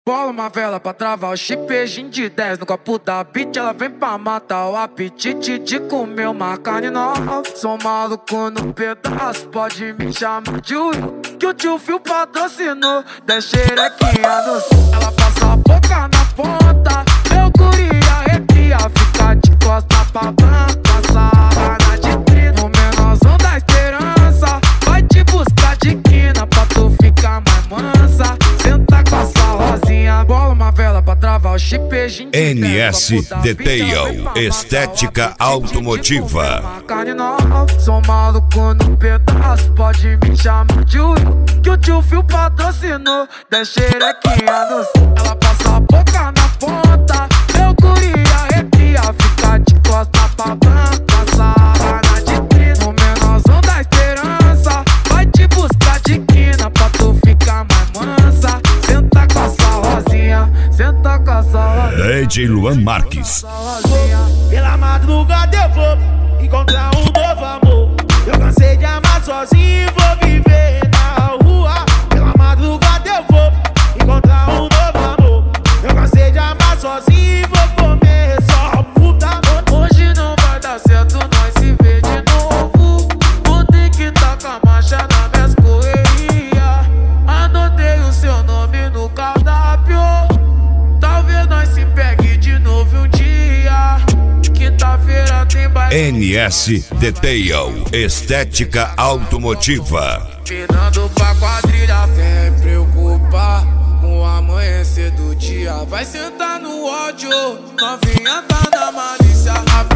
Bola uma vela pra travar o chip, beijinho de 10 no copo da beat. Ela vem pra matar o apetite de comer uma carne nova. Sou maluco no pedaço, pode me chamar de Will, que o tio Phil patrocinou. Desce xerequinha no sul, ela passa a boca na ponta. Meu guri arrepia, fica de costa pra banca. Sarana de trino, no menorzão da esperança. Vai te buscar de quina pra tu ficar mais mansa. Senta com a sua rosinha, bola uma vela pra travar o chip, beijinho de NS Detail, estética automotiva. Carne nova, sou maluco no pedaço, pode me chamar de Will, que o tio Phil patrocinou. Desce xerequinha no sul, ela passa a boca na ponta. Meu guri arrepia, fica de costa pra banca. Sarana de trino, no menorzão da esperança. Vai te buscar de quina pra tu ficar mais mansa. Senta com a sua rosinha, senta com a sua rosinha. DJ Luan Marques. Pela madrugada eu vou encontrar um novo amor. Eu cansei de amar sozinho e vou viver na rua. Pela madrugada eu vou encontrar um novo amor. Eu cansei de amar sozinho e vou comer só puta. Hoje não vai dar certo, nós se vê de novo. Vou ter que tacar marcha na minhas correrias. Anotei o seu nome no cardápio. Talvez nós se pegue de novo um dia. Quinta-feira tem baile. NS Detail, estética automotiva. Virando pra quadrilha, vem preocupar com o amanhecer do dia. Vai sentar no ódio, novinha tá na malícia.